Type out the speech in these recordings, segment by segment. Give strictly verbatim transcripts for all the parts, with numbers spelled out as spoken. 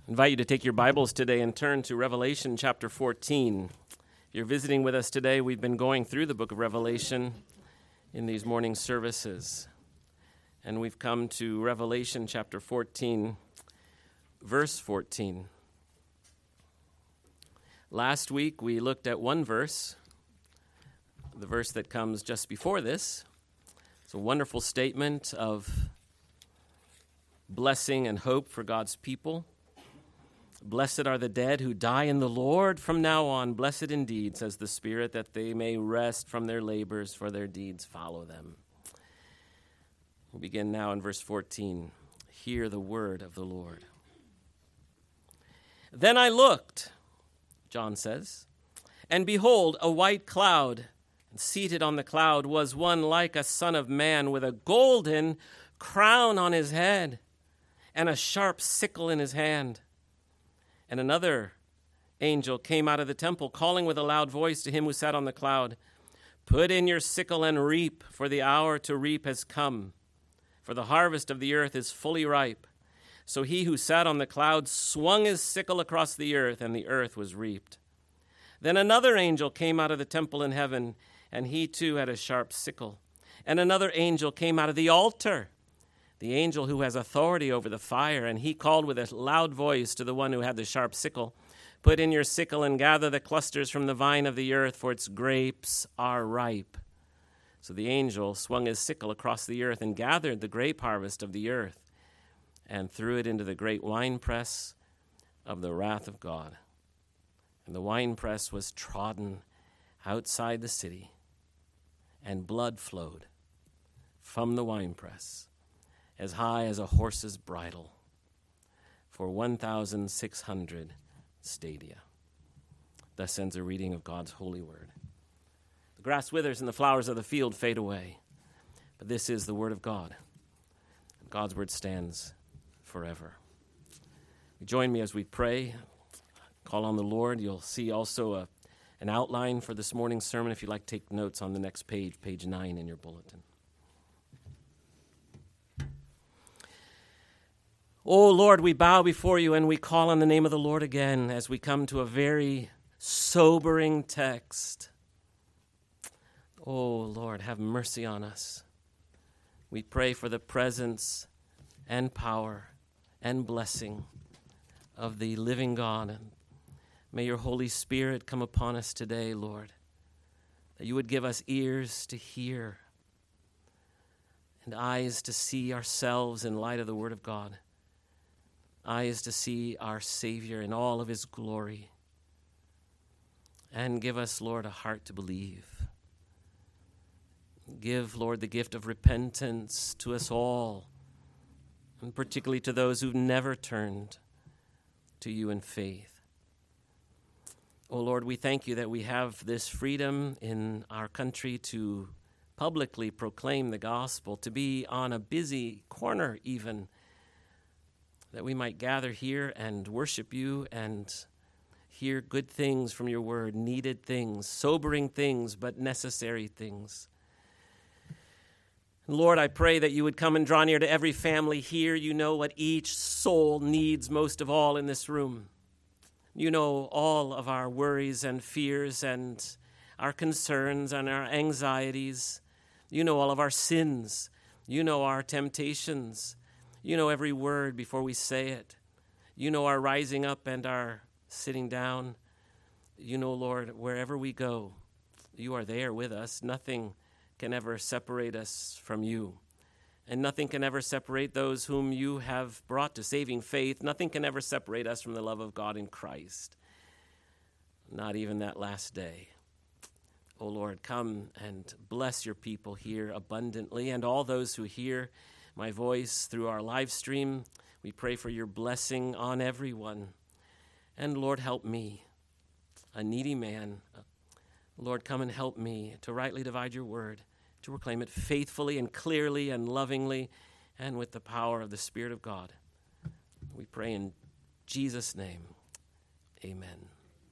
I invite you to take your Bibles today and turn to Revelation chapter fourteen. If you're visiting with us today, we've been going through the book of Revelation in these morning services. And we've come to Revelation chapter fourteen, verse fourteen. Last week we looked at one verse, the verse that comes just before this. It's a wonderful statement of blessing and hope for God's people. Blessed are the dead who die in the Lord from now on. Blessed indeed, says the Spirit, that they may rest from their labors, for their deeds follow them. We'll begin now in verse fourteen. Hear the word of the Lord. Then I looked, John says, and behold, a white cloud. And seated on the cloud was one like a son of man, with a golden crown on his head and a sharp sickle in his hand. And another angel came out of the temple, calling with a loud voice to him who sat on the cloud, "Put in your sickle and reap, for the hour to reap has come. For the harvest of the earth is fully ripe." So he who sat on the cloud swung his sickle across the earth, and the earth was reaped. Then another angel came out of the temple in heaven, and he too had a sharp sickle. And another angel came out of the altar, the angel who has authority over the fire, and he called with a loud voice to the one who had the sharp sickle, "Put in your sickle and gather the clusters from the vine of the earth, for its grapes are ripe." So the angel swung his sickle across the earth and gathered the grape harvest of the earth and threw it into the great winepress of the wrath of God. And the winepress was trodden outside the city, and blood flowed from the winepress as high as a horse's bridle, for one thousand six hundred stadia. Thus ends a reading of God's holy word. The grass withers and the flowers of the field fade away, but this is the word of God. God's word stands forever. Join me as we pray. Call on the Lord. You'll see also a, an outline for this morning's sermon. If you'd like to take notes on the next page, page nine in your bulletin. Oh, Lord, we bow before you and we call on the name of the Lord again as we come to a very sobering text. Oh, Lord, have mercy on us. We pray for the presence and power and blessing of the living God. And may your Holy Spirit come upon us today, Lord, that you would give us ears to hear and eyes to see ourselves in light of the Word of God. Eyes to see our Savior in all of his glory. And give us, Lord, a heart to believe. Give, Lord, the gift of repentance to us all, and particularly to those who've never turned to you in faith. Oh, Lord, we thank you that we have this freedom in our country to publicly proclaim the gospel, to be on a busy corner even, that we might gather here and worship you and hear good things from your word, needed things, sobering things, but necessary things. Lord, I pray that you would come and draw near to every family here. You know what each soul needs most of all in this room. You know all of our worries and fears and our concerns and our anxieties. You know all of our sins. You know our temptations. You know every word before we say it. You know our rising up and our sitting down. You know, Lord, wherever we go, you are there with us. Nothing can ever separate us from you. And nothing can ever separate those whom you have brought to saving faith. Nothing can ever separate us from the love of God in Christ. Not even that last day. Oh, Lord, come and bless your people here abundantly, and all those who hear my voice through our live stream. We pray for your blessing on everyone. And Lord, help me, a needy man. Lord, come and help me to rightly divide your word, to proclaim it faithfully and clearly and lovingly and with the power of the Spirit of God. We pray in Jesus' name. Amen.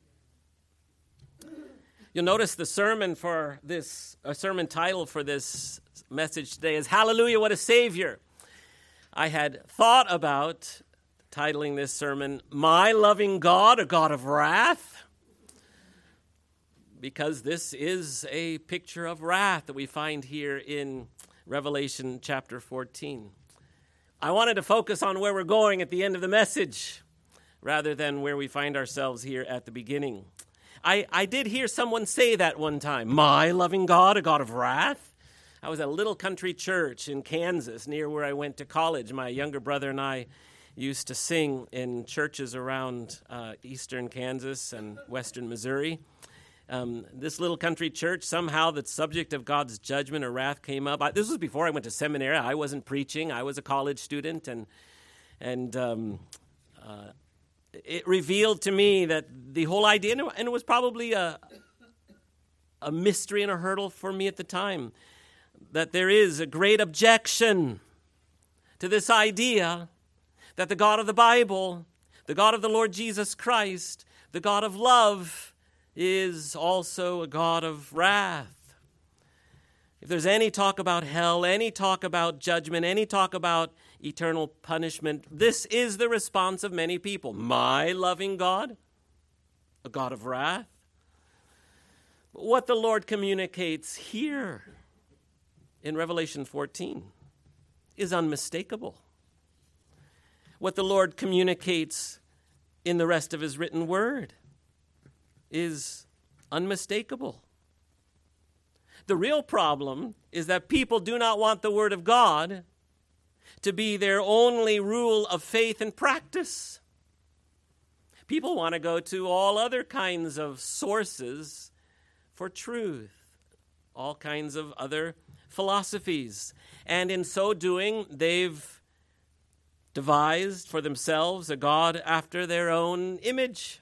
You'll notice the sermon for this, a sermon title for this message today is Hallelujah, What a Savior. I had thought about titling this sermon, My Loving God, a God of Wrath, because this is a picture of wrath that we find here in Revelation chapter fourteen. I wanted to focus on where we're going at the end of the message rather than where we find ourselves here at the beginning. I, I did hear someone say that one time, my loving God, a God of wrath. I was at a little country church in Kansas near where I went to college. My younger brother and I used to sing in churches around uh, eastern Kansas and western Missouri. Um, this little country church, somehow the subject of God's judgment or wrath came up. I, this was before I went to seminary. I wasn't preaching. I was a college student, and and um, uh, it revealed to me that the whole idea, and it was probably a, a mystery and a hurdle for me at the time, that there is a great objection to this idea that the God of the Bible, the God of the Lord Jesus Christ, the God of love, is also a God of wrath. If there's any talk about hell, any talk about judgment, any talk about eternal punishment, this is the response of many people. My loving God, a God of wrath. But what the Lord communicates here in Revelation fourteen is unmistakable. What the Lord communicates in the rest of his written word is unmistakable. The real problem is that people do not want the word of God to be their only rule of faith and practice. People want to go to all other kinds of sources for truth, all kinds of other philosophies. And in so doing, they've devised for themselves a God after their own image,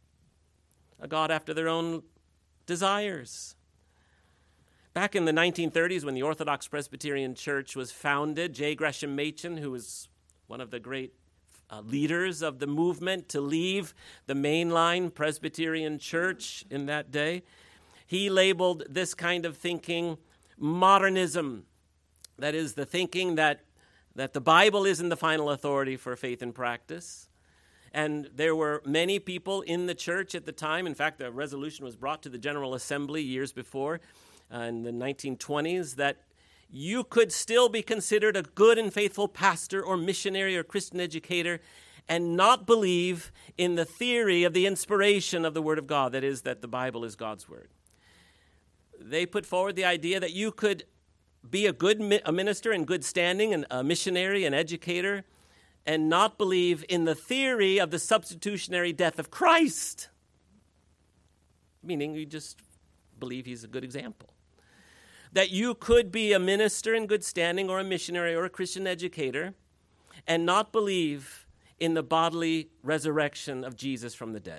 a God after their own desires. Back in the nineteen thirties, when the Orthodox Presbyterian Church was founded, J. Gresham Machen, who was one of the great uh, leaders of the movement to leave the mainline Presbyterian Church in that day, he labeled this kind of thinking modernism. That is, the thinking that, that the Bible isn't the final authority for faith and practice. And there were many people in the church at the time. In fact, a resolution was brought to the General Assembly years before, uh, in the nineteen twenties, that you could still be considered a good and faithful pastor or missionary or Christian educator and not believe in the theory of the inspiration of the Word of God, that is, that the Bible is God's Word. They put forward the idea that you could be a good mi- a minister in good standing and a missionary, an educator, and not believe in the theory of the substitutionary death of Christ, meaning you just believe he's a good example. That you could be a minister in good standing or a missionary or a Christian educator and not believe in the bodily resurrection of Jesus from the dead.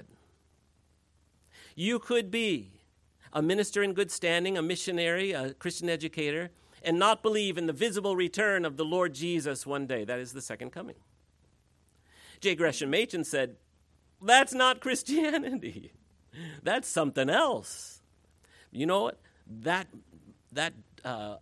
You could be a minister in good standing, a missionary, a Christian educator, and not believe in the visible return of the Lord Jesus one day. That is the second coming. J. Gresham Machen said, that's not Christianity. That's something else. You know what? That, that uh,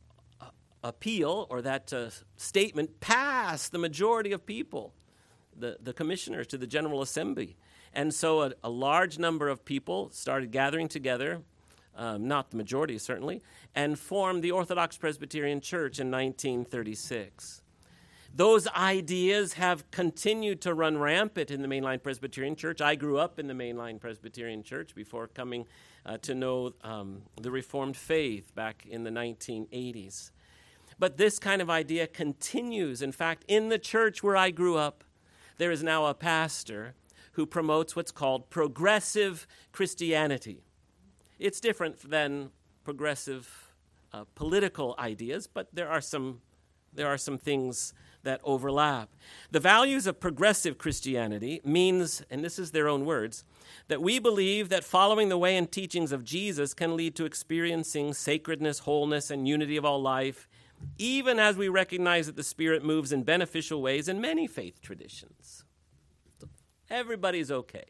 appeal or that uh, statement passed the majority of people, the, the commissioners to the General Assembly. And so a, a large number of people started gathering together, um, not the majority certainly, and formed the Orthodox Presbyterian Church in nineteen thirty-six. Those ideas have continued to run rampant in the Mainline Presbyterian Church. I grew up in the Mainline Presbyterian Church before coming uh, to know um, the Reformed faith back in the nineteen eighties. But this kind of idea continues. In fact, in the church where I grew up, there is now a pastor who promotes what's called progressive Christianity. It's different than progressive uh, political ideas, but there are some there are some things that overlap. The values of progressive Christianity means, and this is their own words, that we believe that following the way and teachings of Jesus can lead to experiencing sacredness, wholeness, and unity of all life, even as we recognize that the Spirit moves in beneficial ways in many faith traditions. So everybody's okay.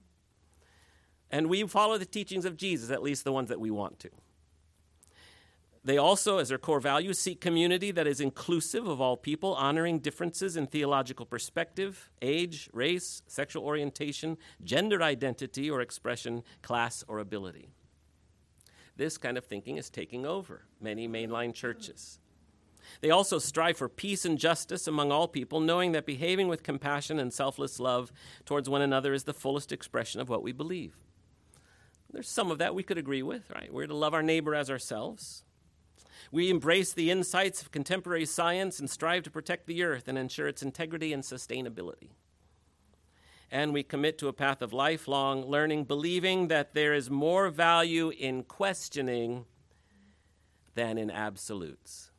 And we follow the teachings of Jesus, at least the ones that we want to. They also, as their core value, seek community that is inclusive of all people, honoring differences in theological perspective, age, race, sexual orientation, gender identity or expression, class or ability. This kind of thinking is taking over many mainline churches. They also strive for peace and justice among all people, knowing that behaving with compassion and selfless love towards one another is the fullest expression of what we believe. There's some of that we could agree with, right? We're to love our neighbor as ourselves. We embrace the insights of contemporary science and strive to protect the earth and ensure its integrity and sustainability. And we commit to a path of lifelong learning, believing that there is more value in questioning than in absolutes.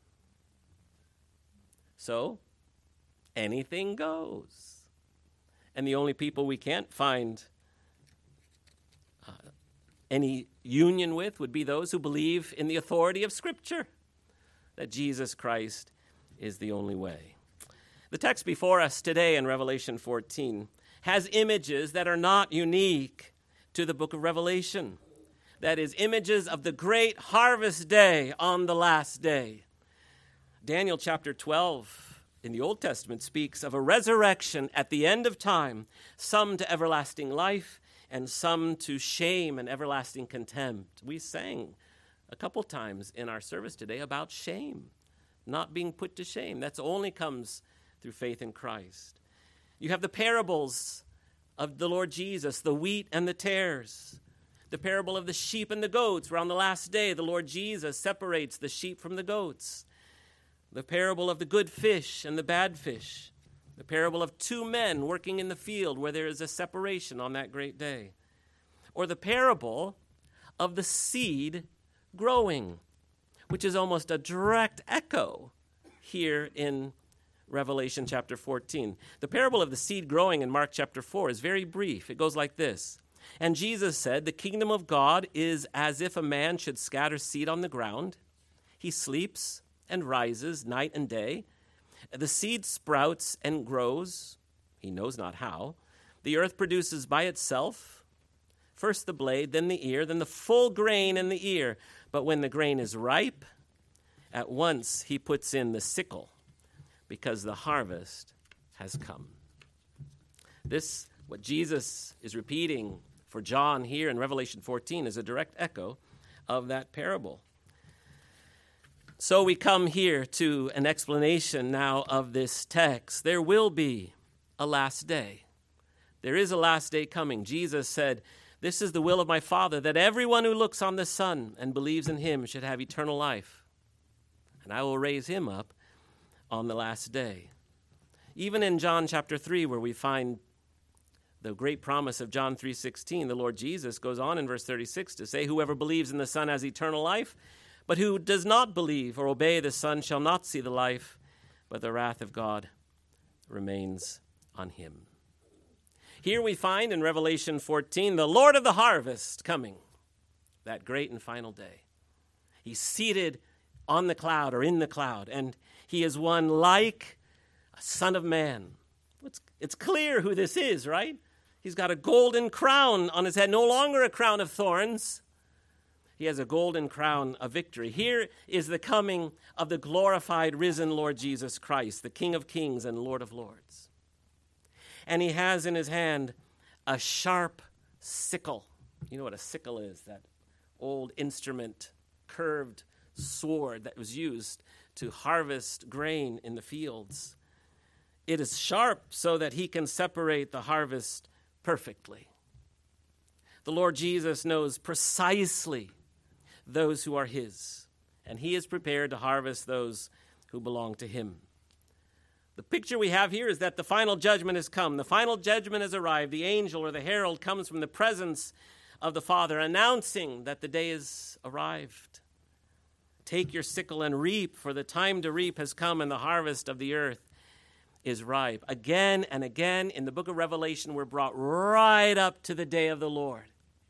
So, anything goes. And the only people we can't find uh, any union with would be those who believe in the authority of Scripture, that Jesus Christ is the only way. The text before us today in Revelation fourteen has images that are not unique to the book of Revelation. That is, images of the great harvest day on the last day. Daniel chapter twelve in the Old Testament speaks of a resurrection at the end of time, some to everlasting life and some to shame and everlasting contempt. We sang a couple times in our service today about shame, not being put to shame. That's only comes through faith in Christ. You have the parables of the Lord Jesus, the wheat and the tares. The parable of the sheep and the goats, where on the last day the Lord Jesus separates the sheep from the goats. The parable of the good fish and the bad fish. The parable of two men working in the field, where there is a separation on that great day. Or the parable of the seed growing, which is almost a direct echo here in Revelation chapter fourteen. The parable of the seed growing in Mark chapter four is very brief. It goes like this. And Jesus said, the kingdom of God is as if a man should scatter seed on the ground. He sleeps and rises night and day. The seed sprouts and grows. He knows not how. The earth produces by itself first the blade, then the ear, then the full grain in the ear. But when the grain is ripe, at once he puts in the sickle, because the harvest has come. This, what Jesus is repeating for John here in Revelation fourteen, is a direct echo of that parable. So we come here to an explanation now of this text. There will be a last day. There is a last day coming. Jesus said, this is the will of my Father, that everyone who looks on the Son and believes in him should have eternal life. And I will raise him up on the last day. Even in John chapter three, where we find the great promise of John three sixteen, the Lord Jesus goes on in verse thirty-six to say, whoever believes in the Son has eternal life, but who does not believe or obey the Son shall not see the life, but the wrath of God remains on him. Here we find in Revelation fourteen the Lord of the harvest coming, that great and final day. He's seated on the cloud or in the cloud, and he is one like a son of man. It's, it's clear who this is, right? He's got a golden crown on his head, no longer a crown of thorns. He has a golden crown of victory. Here is the coming of the glorified, risen Lord Jesus Christ, the King of kings and Lord of lords. And he has in his hand a sharp sickle. You know what a sickle is, that old instrument, curved sword that was used to harvest grain in the fields. It is sharp so that he can separate the harvest perfectly. The Lord Jesus knows precisely those who are his, and he is prepared to harvest those who belong to him. The picture we have here is that the final judgment has come. The final judgment has arrived. The angel or the herald comes from the presence of the Father, announcing that the day is arrived. Take your sickle and reap, for the time to reap has come, and the harvest of the earth is ripe. Again and again in the book of Revelation, we're brought right up to the day of the Lord.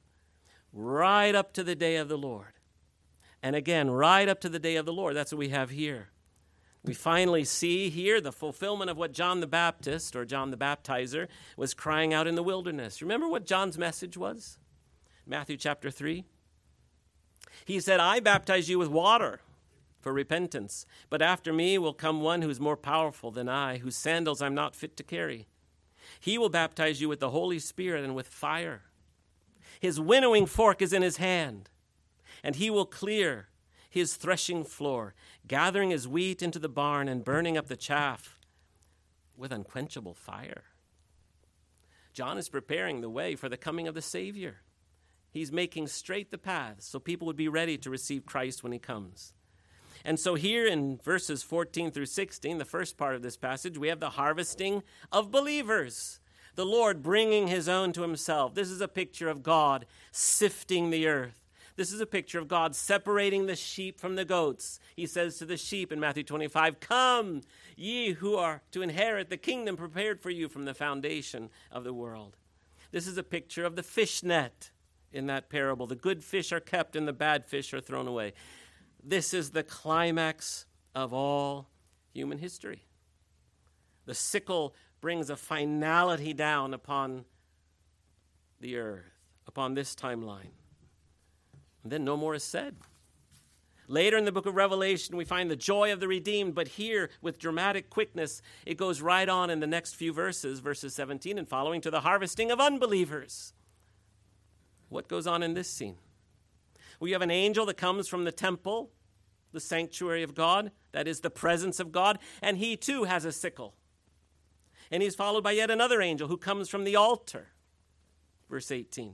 Right up to the day of the Lord. And again, right up to the day of the Lord. That's what we have here. We finally see here the fulfillment of what John the Baptist, or John the Baptizer, was crying out in the wilderness. Remember what John's message was? Matthew chapter three. He said, I baptize you with water for repentance. But after me will come one who is more powerful than I, whose sandals I'm not fit to carry. He will baptize you with the Holy Spirit and with fire. His winnowing fork is in his hand, and he will clear his threshing floor, gathering his wheat into the barn and burning up the chaff with unquenchable fire. John is preparing the way for the coming of the Savior. He's making straight the paths so people would be ready to receive Christ when he comes. And so here in verses fourteen through sixteen, the first part of this passage, we have the harvesting of believers. The Lord bringing his own to himself. This is a picture of God sifting the earth. This is a picture of God separating the sheep from the goats. He says to the sheep in Matthew twenty-five, "Come, ye who are to inherit the kingdom prepared for you from the foundation of the world." This is a picture of the fish net in that parable. The good fish are kept and the bad fish are thrown away. This is the climax of all human history. The sickle brings a finality down upon the earth, upon this timeline. And then no more is said. Later in the book of Revelation, we find the joy of the redeemed, but here, with dramatic quickness, it goes right on in the next few verses, verses seventeen and following, to the harvesting of unbelievers. What goes on in this scene? We have an angel that comes from the temple, the sanctuary of God, that is the presence of God, and he too has a sickle. And he's followed by yet another angel who comes from the altar, verse eighteen.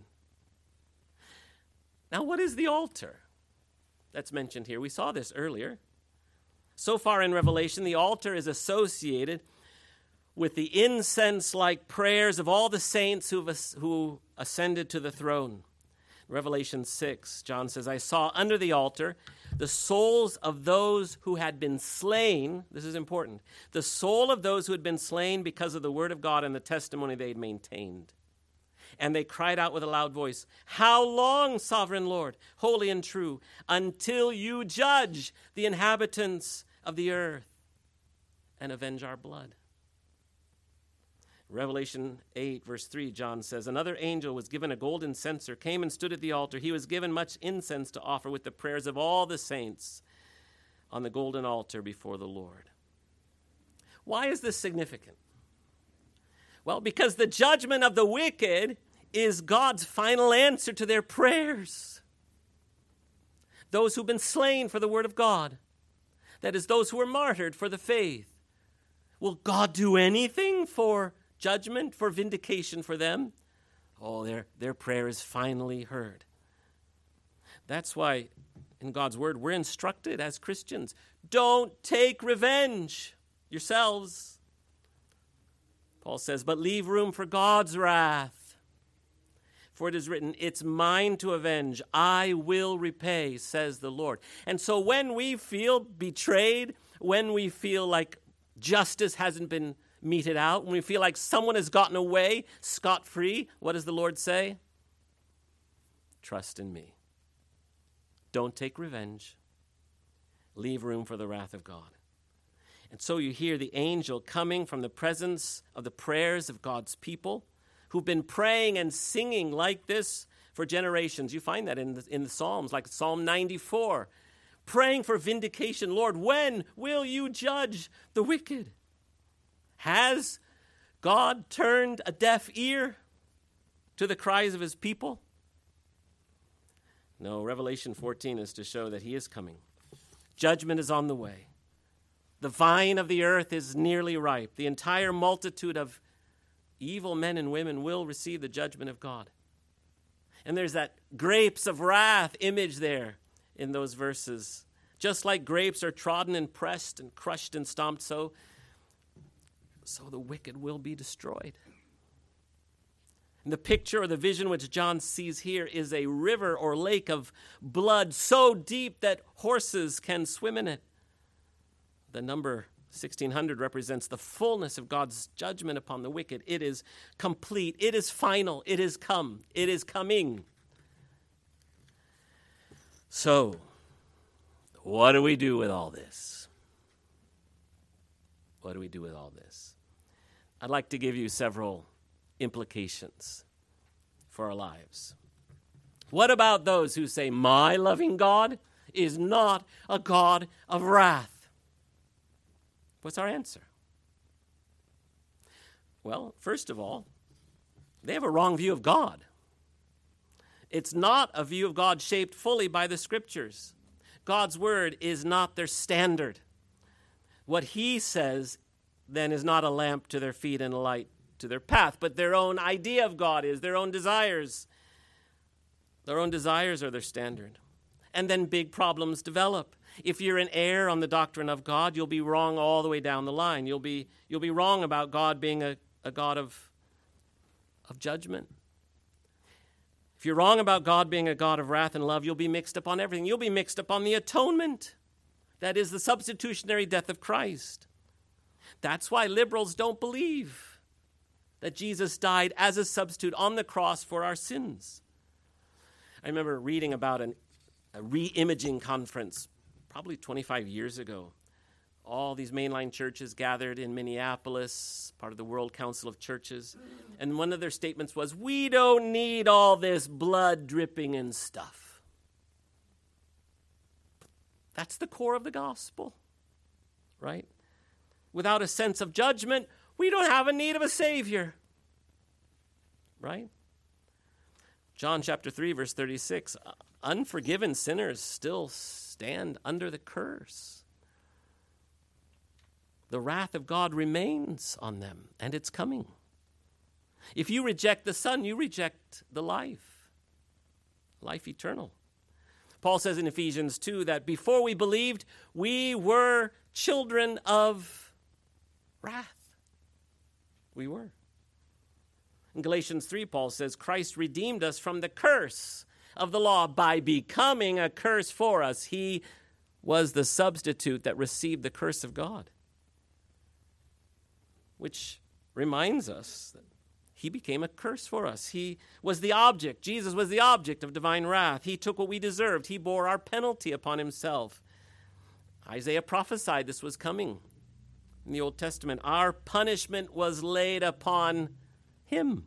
Now, what is the altar that's mentioned here? We saw this earlier. So far in Revelation, the altar is associated with the incense-like prayers of all the saints who ascended to the throne. Revelation six, John says, "I saw under the altar the souls of those who had been slain." This is important. The soul of those who had been slain because of the word of God and the testimony they had maintained. And they cried out with a loud voice, "How long, sovereign Lord, holy and true, until you judge the inhabitants of the earth and avenge our blood?" Revelation eight, verse three, John says, "Another angel was given a golden censer, came and stood at the altar. He was given much incense to offer with the prayers of all the saints on the golden altar before the Lord." Why is this significant? Well, because the judgment of the wicked is God's final answer to their prayers. Those who've been slain for the word of God, that is, those who were martyred for the faith. Will God do anything for judgment, for vindication for them? Oh, their, their prayer is finally heard. That's why in God's word we're instructed as Christians, don't take revenge yourselves. Paul says, but leave room for God's wrath. For it is written, it's mine to avenge. I will repay, says the Lord. And so when we feel betrayed, when we feel like justice hasn't been meted out, when we feel like someone has gotten away scot-free, what does the Lord say? Trust in me. Don't take revenge. Leave room for the wrath of God. And so you hear the angel coming from the presence of the prayers of God's people who've been praying and singing like this for generations. You find that in the, in the Psalms, like Psalm ninety-four. Praying for vindication. Lord, when will you judge the wicked? Has God turned a deaf ear to the cries of his people? No, Revelation fourteen is to show that he is coming. Judgment is on the way. The vine of the earth is nearly ripe. The entire multitude of evil men and women will receive the judgment of God. And there's that grapes of wrath image there in those verses. Just like grapes are trodden and pressed and crushed and stomped, so, so the wicked will be destroyed. And the picture or the vision which John sees here is a river or lake of blood so deep that horses can swim in it. The number sixteen hundred represents the fullness of God's judgment upon the wicked. It is complete. It is final. It is come. It is coming. So, what do we do with all this? What do we do with all this? I'd like to give you several implications for our lives. What about those who say, my loving God is not a God of wrath. What's our answer? Well, first of all, they have a wrong view of God. It's not a view of God shaped fully by the Scriptures. God's word is not their standard. What he says then is not a lamp to their feet and a light to their path, but their own idea of God is, their own desires. Their own desires are their standard. And then big problems develop. If you're an error on the doctrine of God, you'll be wrong all the way down the line. You'll be, you'll be wrong about God being a, a God of, of judgment. If you're wrong about God being a God of wrath and love, you'll be mixed up on everything. You'll be mixed up on the atonement. That is the substitutionary death of Christ. That's why liberals don't believe that Jesus died as a substitute on the cross for our sins. I remember reading about an, a re-imaging conference probably twenty-five years ago. All these mainline churches gathered in Minneapolis, part of the World Council of Churches. And one of their statements was, we don't need all this blood dripping and stuff. That's the core of the gospel, right? Without a sense of judgment, we don't have a need of a Savior, right? John chapter three, verse thirty-six, unforgiven sinners still stand under the curse. The wrath of God remains on them, and it's coming. If you reject the Son, you reject the life, life eternal. Paul says in Ephesians two that before we believed, we were children of wrath. We were. In Galatians three, Paul says, Christ redeemed us from the curse of the law by becoming a curse for us. He was the substitute that received the curse of God. Which reminds us that he became a curse for us. He was the object. Jesus was the object of divine wrath. He took what we deserved. He bore our penalty upon himself. Isaiah prophesied this was coming in the Old Testament. Our punishment was laid upon him.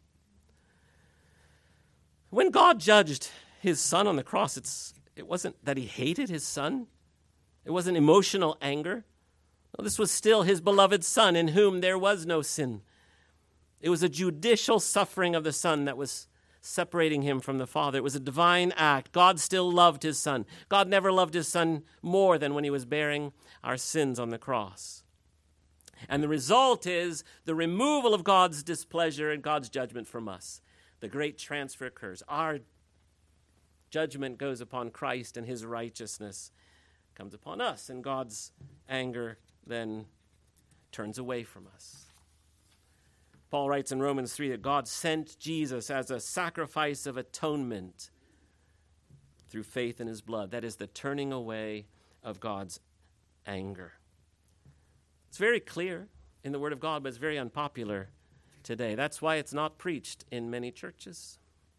When God judged his son on the cross, it's, it wasn't that he hated his son. It wasn't emotional anger. No, this was still his beloved son in whom there was no sin. It was a judicial suffering of the Son that was separating him from the Father. It was a divine act. God still loved his Son. God never loved his Son more than when he was bearing our sins on the cross. And the result is the removal of God's displeasure and God's judgment from us. The great transfer occurs. Our judgment goes upon Christ, and his righteousness comes upon us, and God's anger then turns away from us. Paul writes in Romans three that God sent Jesus as a sacrifice of atonement through faith in his blood. That is the turning away of God's anger. It's very clear in the Word of God, but it's very unpopular today. That's why it's not preached in many churches,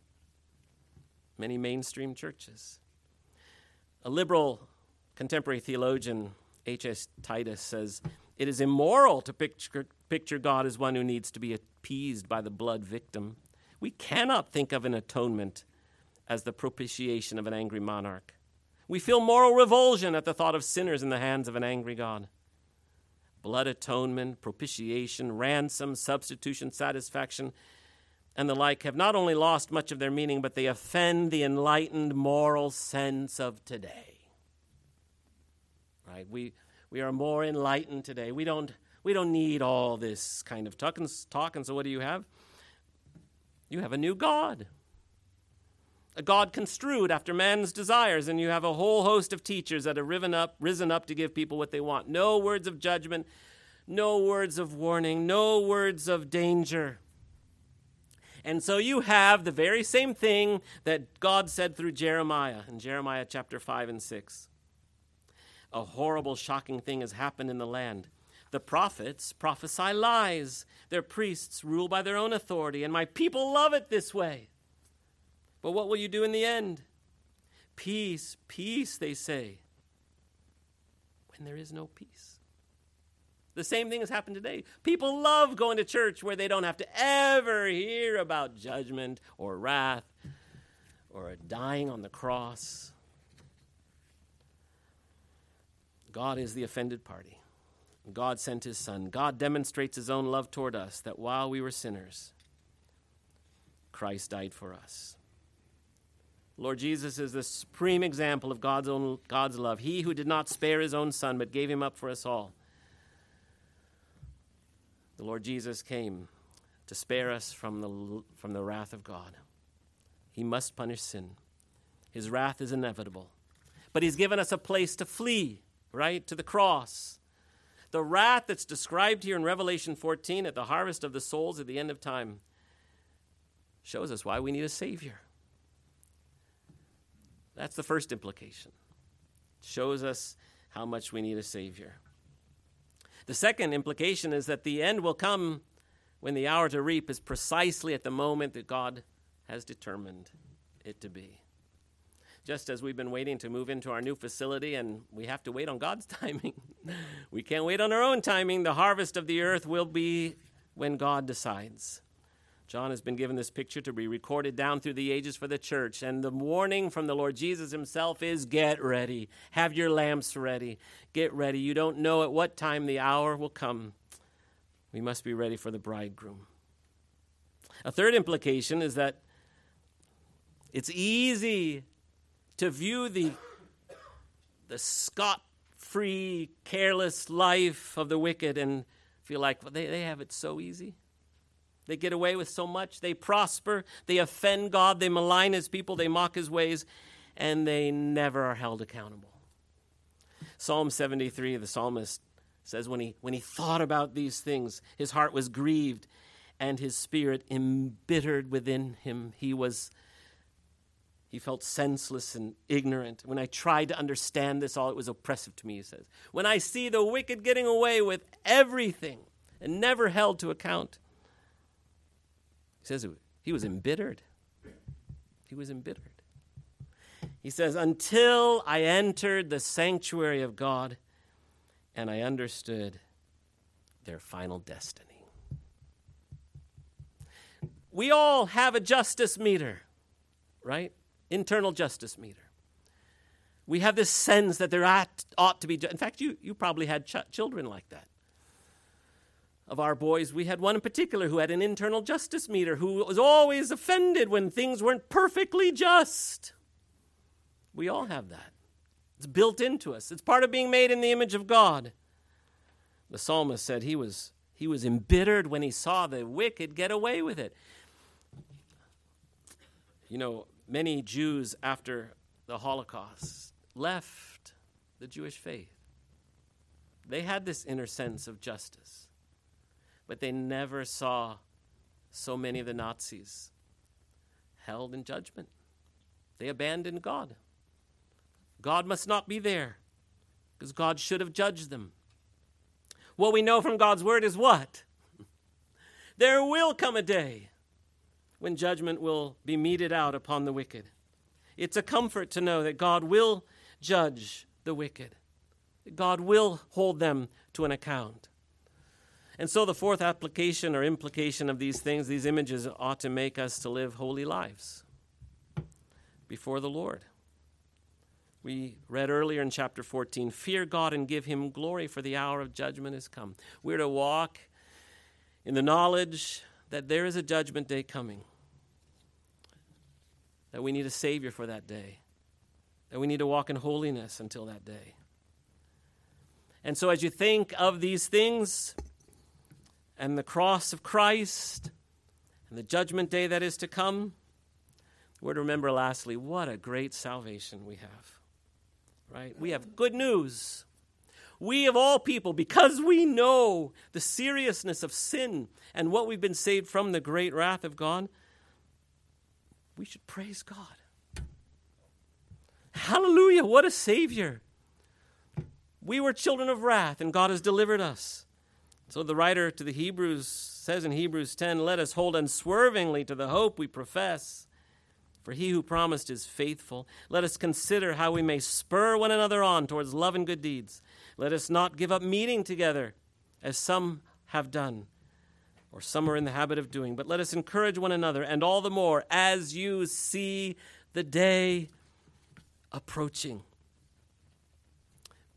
many mainstream churches. A liberal contemporary theologian, H S Titus, says, it is immoral to picture, picture God as one who needs to be appeased by the blood victim. We cannot think of an atonement as the propitiation of an angry monarch. We feel moral revulsion at the thought of sinners in the hands of an angry God. Blood atonement, propitiation, ransom, substitution, satisfaction, and the like have not only lost much of their meaning, but they offend the enlightened moral sense of today. Right? We we are more enlightened today. We don't we don't need all this kind of talk and, talk, and so what do you have? You have a new God. A God construed after man's desires, and you have a whole host of teachers that have risen up, risen up to give people what they want. No words of judgment, no words of warning, no words of danger. And so you have the very same thing that God said through Jeremiah in Jeremiah chapter five and six. A horrible, shocking thing has happened in the land. The prophets prophesy lies. Their priests rule by their own authority, and my people love it this way. But what will you do in the end? Peace, peace, they say, when there is no peace. The same thing has happened today. People love going to church where they don't have to ever hear about judgment or wrath or dying on the cross. God is the offended party. God sent his Son. God demonstrates his own love toward us, that while we were sinners, Christ died for us. Lord Jesus is the supreme example of God's own God's love. He who did not spare his own Son, but gave him up for us all. The Lord Jesus came to spare us from the, from the wrath of God. He must punish sin. His wrath is inevitable. But he's given us a place to flee, right, to the cross. The wrath that's described here in Revelation fourteen at the harvest of the souls at the end of time shows us why we need a Savior. That's the first implication. It shows us how much we need a Savior. The second implication is that the end will come when the hour to reap is precisely at the moment that God has determined it to be. Just as we've been waiting to move into our new facility, and we have to wait on God's timing. We can't wait on our own timing. The harvest of the earth will be when God decides. John has been given this picture to be recorded down through the ages for the church, and the warning from the Lord Jesus himself is, get ready. Have your lamps ready. Get ready. You don't know at what time the hour will come. We must be ready for the bridegroom. A third implication is that it's easy to view the, the scot-free, careless life of the wicked and feel like, well, they, they have it so easy. They get away with so much. They prosper. They offend God. They malign his people. They mock his ways. And they never are held accountable. Psalm seventy-three, the psalmist says when he, when he thought about these things, his heart was grieved and his spirit embittered within him. He was He felt senseless and ignorant. When I tried to understand this all, it was oppressive to me, he says. When I see the wicked getting away with everything and never held to account, he says he was embittered. He was embittered. He says, until I entered the sanctuary of God and I understood their final destiny. We all have a justice meter, right? Internal justice meter. We have this sense that there ought, ought to be, in fact, you, you probably had ch- children like that. Of our boys, we had one in particular who had an internal justice meter, who was always offended when things weren't perfectly just. We all have that. It's built into us. It's part of being made in the image of God. The psalmist said he was, he was embittered when he saw the wicked get away with it. You know, many Jews after the Holocaust left the Jewish faith. They had this inner sense of justice, but they never saw so many of the Nazis held in judgment. They abandoned God. God must not be there because God should have judged them. What we know from God's word is what? There will come a day when judgment will be meted out upon the wicked. It's a comfort to know that God will judge the wicked. That God will hold them to an account. And so the fourth application or implication of these things, these images, ought to make us to live holy lives before the Lord. We read earlier in chapter fourteen, fear God and give him glory, for the hour of judgment is come. We're to walk in the knowledge that there is a judgment day coming, that we need a Savior for that day, that we need to walk in holiness until that day. And so as you think of these things and the cross of Christ and the judgment day that is to come, we're to remember lastly, what a great salvation we have. Right? We have good news. We of all people, because we know the seriousness of sin and what we've been saved from, the great wrath of God, we should praise God. Hallelujah, what a Savior. We were children of wrath, and God has delivered us. So the writer to the Hebrews says in Hebrews ten, let us hold unswervingly to the hope we profess, for he who promised is faithful. Let us consider how we may spur one another on towards love and good deeds. Let us not give up meeting together, as some have done, or some are in the habit of doing, but let us encourage one another, and all the more as you see the day approaching.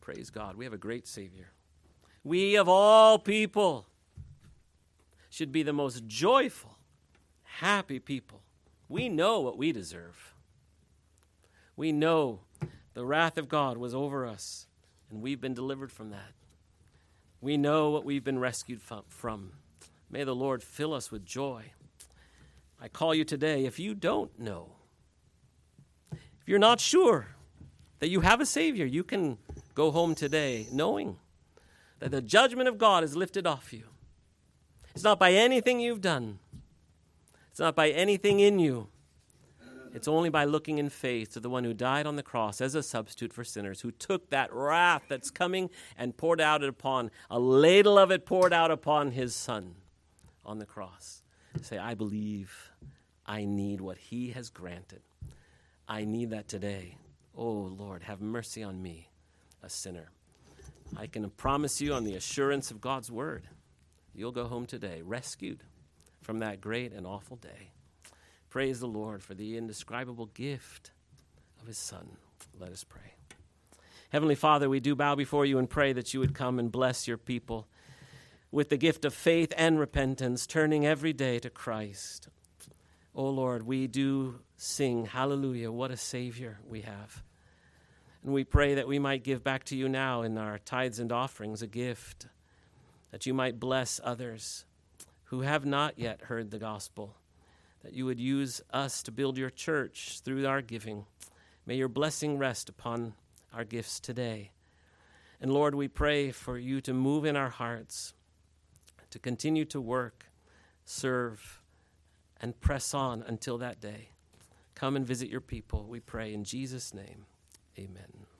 Praise God. We have a great Savior. We, of all people, should be the most joyful, happy people. We know what we deserve. We know the wrath of God was over us, and we've been delivered from that. We know what we've been rescued from. May the Lord fill us with joy. I call you today, if you don't know, if you're not sure that you have a Savior, you can go home today knowing that the judgment of God is lifted off you. It's not by anything you've done. It's not by anything in you. It's only by looking in faith to the one who died on the cross as a substitute for sinners, who took that wrath that's coming and poured out it upon, a ladle of it poured out upon his Son on the cross. Say, I believe I need what he has granted. I need that today. Oh, Lord, have mercy on me, a sinner. I can promise you on the assurance of God's word, you'll go home today rescued from that great and awful day. Praise the Lord for the indescribable gift of his Son. Let us pray. Heavenly Father, we do bow before you and pray that you would come and bless your people with the gift of faith and repentance, turning every day to Christ. Oh Lord, we do sing, hallelujah, what a Savior we have. And we pray that we might give back to you now in our tithes and offerings a gift, that you might bless others who have not yet heard the gospel, that you would use us to build your church through our giving. May your blessing rest upon our gifts today. And Lord, we pray for you to move in our hearts, to continue to work, serve, and press on until that day. Come and visit your people, we pray in Jesus' name. Amen.